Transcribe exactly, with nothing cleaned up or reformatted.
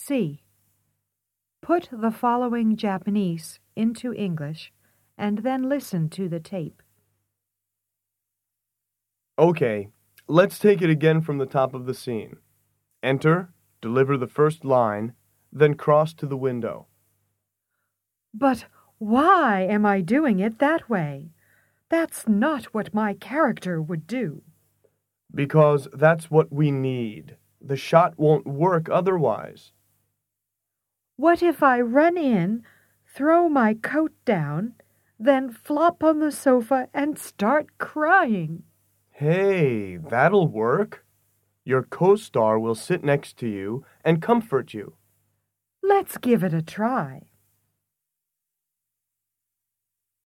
C. Put the following Japanese into English and then listen to the tape. Okay, let's take it again from the top of the scene. Enter, deliver the first line, then cross to the window. But why am I doing it that way? That's not what my character would do. Because that's what we need. The shot won't work otherwise. What if I run in, throw my coat down, then flop on the sofa and start crying? Hey, that'll work. Your co-star will sit next to you and comfort you. Let's give it a try.